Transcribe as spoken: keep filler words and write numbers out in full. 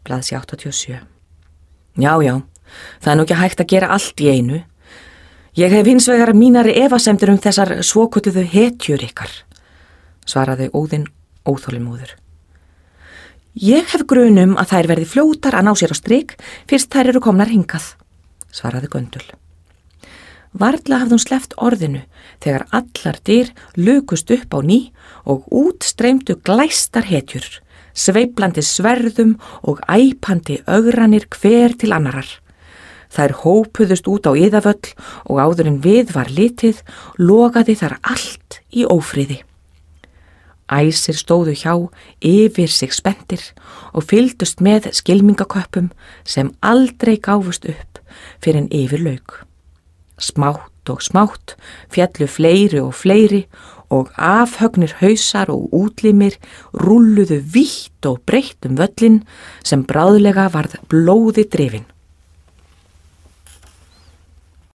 blaðsí áttatíu og sjö. Já, já, það er nú ekki hægt að gera allt í einu. Ég hef hins vegar mínari efasemdir um þessar svokölluðu hetjur ykkar, svaraði Óðinn óþolinmóður. Ég hef grunum að þær verði fljótar að ná sér á strik fyrst þær eru komnar hingað, svaraði Göndul. Varla hafði hún sleppt orðinu þegar allar dyr lukust upp á ný og út streymdu glæstar hetjur, sveiflandi sverðum og æpandi ögranir hver til annarar. Þær hópuðust út á Iðavöll og áður en við var litið logaði þar allt í ófriði. Æsir stóðu hjá yfir sig spenntir og fylgdust með skylmingaköppum sem aldrei gáfust upp fyrir en yfir lauk. Smátt og smátt fjallu fleiri og fleiri og afhögnir hausar og útlimir rúlluðu vítt og breitt um völlin sem bráðlega varð blóði drifin.